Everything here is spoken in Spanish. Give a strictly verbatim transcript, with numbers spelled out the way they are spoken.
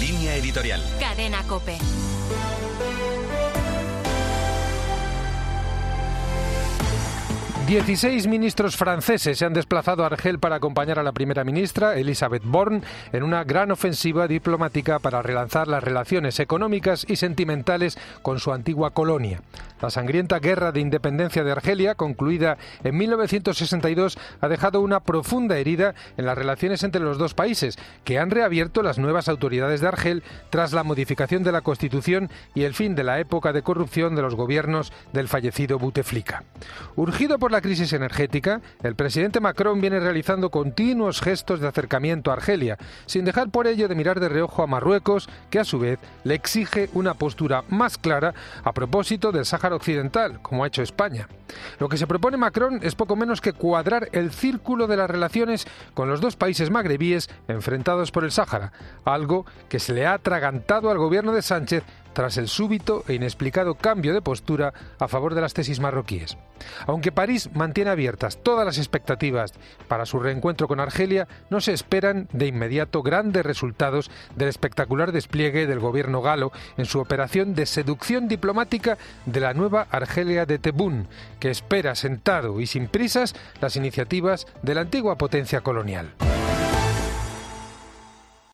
Línea editorial. Cadena COPE. dieciséis ministros franceses se han desplazado a Argel para acompañar a la primera ministra, Elisabeth Borne, en una gran ofensiva diplomática para relanzar las relaciones económicas y sentimentales con su antigua colonia. La sangrienta guerra de independencia de Argelia, concluida en mil novecientos sesenta y dos, ha dejado una profunda herida en las relaciones entre los dos países, que han reabierto las nuevas autoridades de Argel tras la modificación de la Constitución y el fin de la época de corrupción de los gobiernos del fallecido Bouteflika. Urgido por la crisis energética, el presidente Macron viene realizando continuos gestos de acercamiento a Argelia, sin dejar por ello de mirar de reojo a Marruecos, que a su vez le exige una postura más clara a propósito del Sáhara Occidental, como ha hecho España. Lo que se propone Macron es poco menos que cuadrar el círculo de las relaciones con los dos países magrebíes enfrentados por el Sáhara, algo que se le ha atragantado al gobierno de Sánchez tras el súbito e inexplicado cambio de postura a favor de las tesis marroquíes. Aunque París mantiene abiertas todas las expectativas para su reencuentro con Argelia, no se esperan de inmediato grandes resultados del espectacular despliegue del gobierno galo en su operación de seducción diplomática de la nueva Argelia de Tebboune, que espera sentado y sin prisas las iniciativas de la antigua potencia colonial.